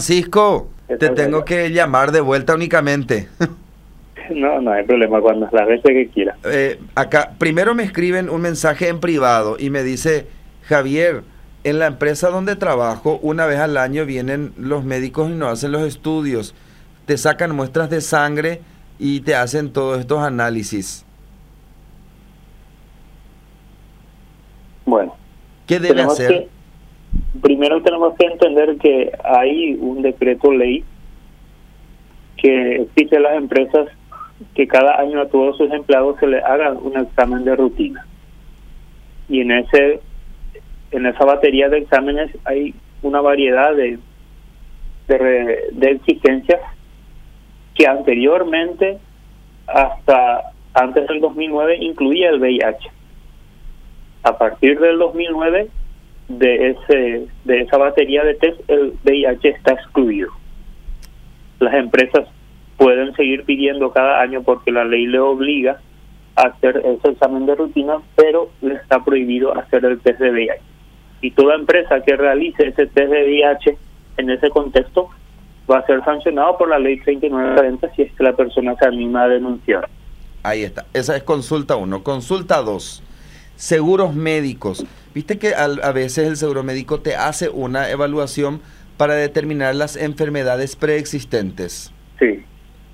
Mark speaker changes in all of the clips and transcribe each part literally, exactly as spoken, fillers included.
Speaker 1: Francisco, te
Speaker 2: Está
Speaker 1: tengo
Speaker 2: bien.
Speaker 1: que llamar de vuelta únicamente.
Speaker 2: No, no hay problema, cuando las veces que quiera.
Speaker 1: Eh, acá, primero me escriben un mensaje en privado y me dice, Javier, en la empresa donde trabajo, una vez al año vienen los médicos y nos hacen los estudios, te sacan muestras de sangre y te hacen todos estos análisis.
Speaker 2: Bueno,
Speaker 1: ¿Qué debe
Speaker 2: tenemos
Speaker 1: hacer?
Speaker 2: que, primero tenemos que entender que hay un decreto ley que exige a las empresas que cada año a todos sus empleados se les haga un examen de rutina. Y en ese en esa batería de exámenes hay una variedad de, de, de exigencias que anteriormente, hasta antes del dos mil nueve, incluía el V I H. A partir del dos mil nueve, de ese de esa batería de test, el V I H está excluido. Las empresas pueden seguir pidiendo cada año porque la ley le obliga a hacer ese examen de rutina, pero le está prohibido hacer el test de V I H. Y toda empresa que realice ese test de V I H en ese contexto va a ser sancionado por la ley treinta y nueve cuarenta si es que la persona se anima a denunciar.
Speaker 1: Ahí está, esa es consulta uno. Consulta dos, seguros médicos. Viste que al- a veces el seguro médico te hace una evaluación para determinar las enfermedades preexistentes.
Speaker 2: Sí.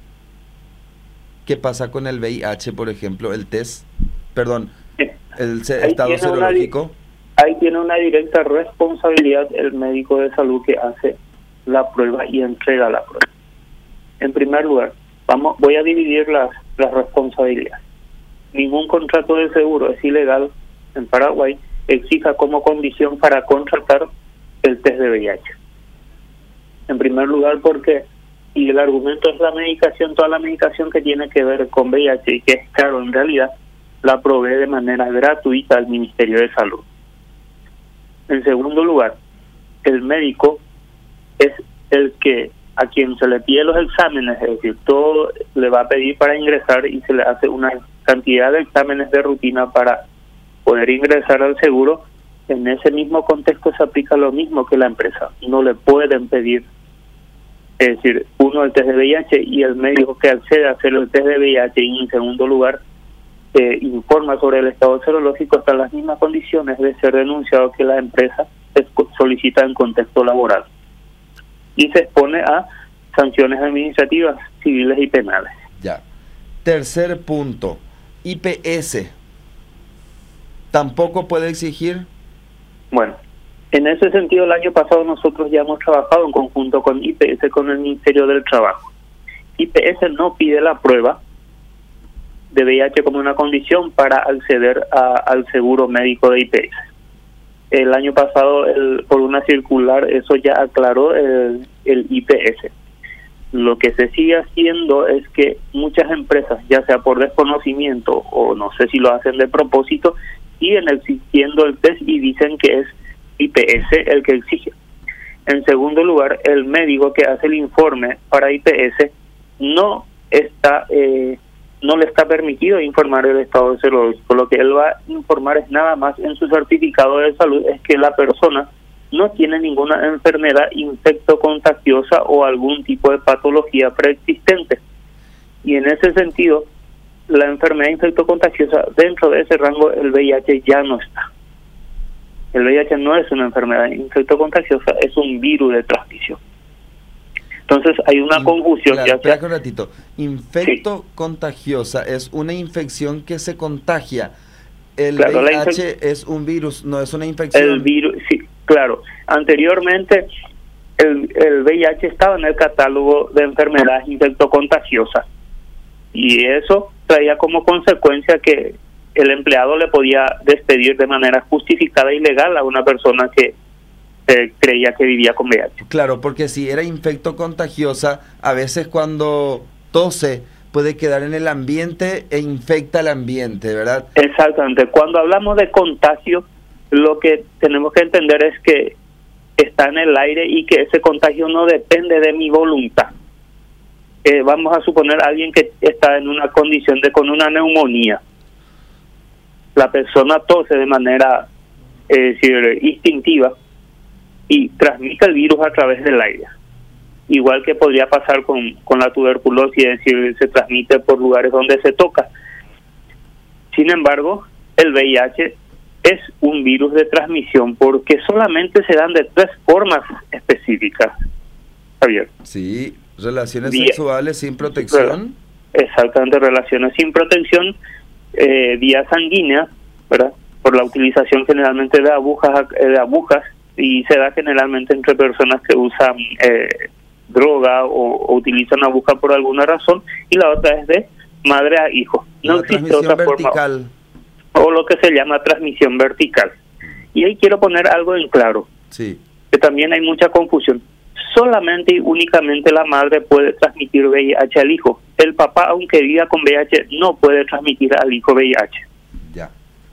Speaker 1: ¿Qué pasa con el V I H, por ejemplo, el test? Perdón,
Speaker 2: Sí.
Speaker 1: el se-
Speaker 2: Ahí
Speaker 1: estado
Speaker 2: tiene una di-
Speaker 1: serológico.
Speaker 2: Ahí tiene una directa responsabilidad el médico de salud que hace la prueba y entrega la prueba. En primer lugar, vamos, voy a dividir las, las responsabilidades. Ningún contrato de seguro es ilegal en Paraguay, exija como condición para contratar el test de V I H. En primer lugar, porque, y el argumento es la medicación, toda la medicación que tiene que ver con V I H y que es caro en realidad, la provee de manera gratuita al Ministerio de Salud. En segundo lugar, el médico es el que a quien se le pide los exámenes, es decir, todo le va a pedir para ingresar y se le hace una cantidad de exámenes de rutina para poder ingresar al seguro. En ese mismo contexto se aplica lo mismo que la empresa. No le pueden pedir, es decir, uno el test de V I H y el médico que accede a hacer el test de V I H y en segundo lugar eh, informa sobre el estado serológico, están las mismas condiciones de ser denunciado que la empresa solicita en contexto laboral. Y se expone a sanciones administrativas, civiles y penales.
Speaker 1: Ya. Tercer punto, I P S. ¿Tampoco puede exigir?
Speaker 2: Bueno, en ese sentido el año pasado nosotros ya hemos trabajado en conjunto con I P S, con el Ministerio del Trabajo. I P S no pide la prueba de V I H como una condición para acceder a, al seguro médico de I P S. El año pasado, el, por una circular, eso ya aclaró el, el I P S. Lo que se sigue haciendo es que muchas empresas, ya sea por desconocimiento o no sé si lo hacen de propósito, siguen exigiendo el test y dicen que es I P S el que exige. En segundo lugar, el médico que hace el informe para I P S no está eh, no le está permitido informar el estado serológico. Lo que él va a informar es nada más en su certificado de salud, es que la persona no tiene ninguna enfermedad infectocontagiosa o algún tipo de patología preexistente. Y en ese sentido, la enfermedad infectocontagiosa, dentro de ese rango, el V I H ya no está. El V I H no es una enfermedad infectocontagiosa, es un virus de transmisión. Entonces hay una
Speaker 1: In-
Speaker 2: confusión.
Speaker 1: Claro,
Speaker 2: ya
Speaker 1: espera
Speaker 2: sea,
Speaker 1: un ratito. Infecto contagiosa es una infección que se contagia. El
Speaker 2: Claro, la
Speaker 1: V I H
Speaker 2: infec-
Speaker 1: es un virus, no es una infección.
Speaker 2: el virus, sí, claro. Anteriormente el, el V I H estaba en el catálogo de enfermedades infectocontagiosas y eso traía como consecuencia que el empleado le podía despedir de manera justificada y legal a una persona que eh, creía que vivía con V I H.
Speaker 1: Claro, porque si era infecto contagiosa, a veces cuando tose puede quedar en el ambiente e infecta el ambiente, ¿verdad?
Speaker 2: Exactamente. Cuando hablamos de contagio, lo que tenemos que entender es que está en el aire y que ese contagio no depende de mi voluntad. Eh, vamos a suponer a alguien que está en una condición de con una neumonía. La persona tose de manera eh, decir, instintiva y transmite el virus a través del aire. igual que podría pasar con, con la tuberculosis, es decir, se transmite por lugares donde se toca. Sin embargo, el V I H es un virus de transmisión porque solamente se dan de tres formas específicas, Javier.
Speaker 1: Sí, relaciones
Speaker 2: Vía,
Speaker 1: sexuales sin protección.
Speaker 2: Exactamente, relaciones sin protección, eh, vía sanguínea, ¿verdad? Por la utilización generalmente de agujas, de agujas y se da generalmente entre personas que usan eh, droga o, o utilizan aguja por alguna razón, y la otra es de madre a hijo. No
Speaker 1: la
Speaker 2: existe
Speaker 1: transmisión
Speaker 2: otra
Speaker 1: vertical.
Speaker 2: forma, o lo que se llama transmisión vertical. Y ahí quiero poner algo en claro,
Speaker 1: Sí.
Speaker 2: que también hay mucha confusión. Solamente y únicamente la madre puede transmitir V I H al hijo. El papá, aunque viva con V I H, no puede transmitir al hijo V I H.
Speaker 1: Ya.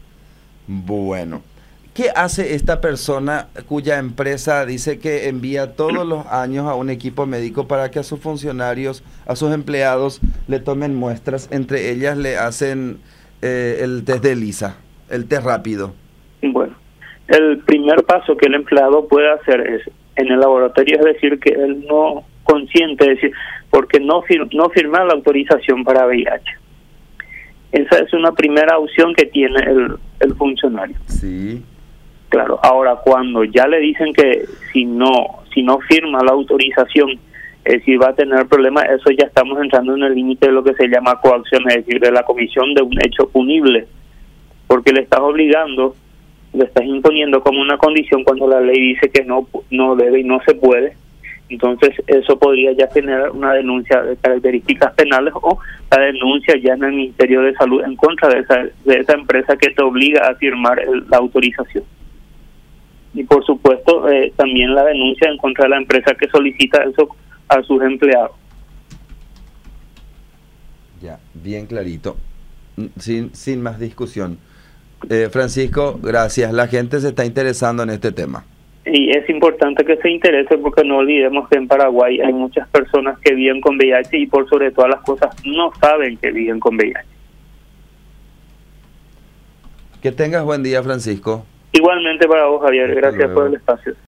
Speaker 1: Bueno. ¿Qué hace esta persona cuya empresa dice que envía todos los años a un equipo médico para que a sus funcionarios, a sus empleados, le tomen muestras? Entre ellas le hacen eh, el test de ELISA, el test rápido.
Speaker 2: Bueno, el primer paso que el empleado puede hacer es en el laboratorio, es decir, que él no consiente, es decir, porque no, fir no firma la autorización para V I H. Esa es una primera opción que tiene el, el funcionario.
Speaker 1: Sí.
Speaker 2: Claro, ahora cuando ya le dicen que si no si no firma la autorización, es decir, va a tener problemas, eso ya estamos entrando en el límite de lo que se llama coacción, es decir, de la comisión de un hecho punible, porque le estás obligando, le estás imponiendo como una condición cuando la ley dice que no no debe y no se puede. Entonces eso podría ya generar una denuncia de características penales o la denuncia ya en el Ministerio de Salud en contra de esa, de esa empresa que te obliga a firmar el, la autorización. Y por supuesto eh, también la denuncia en contra de la empresa que solicita eso a sus empleados.
Speaker 1: Ya, bien clarito, sin, sin más discusión. Eh, Francisco, gracias. La gente se está interesando en este tema.
Speaker 2: Y es importante que se interese porque no olvidemos que en Paraguay hay muchas personas que viven con V I H y por sobre todas las cosas no saben que viven con V I H.
Speaker 1: Que tengas buen día, Francisco.
Speaker 2: Igualmente para vos, Javier. Gracias por el espacio.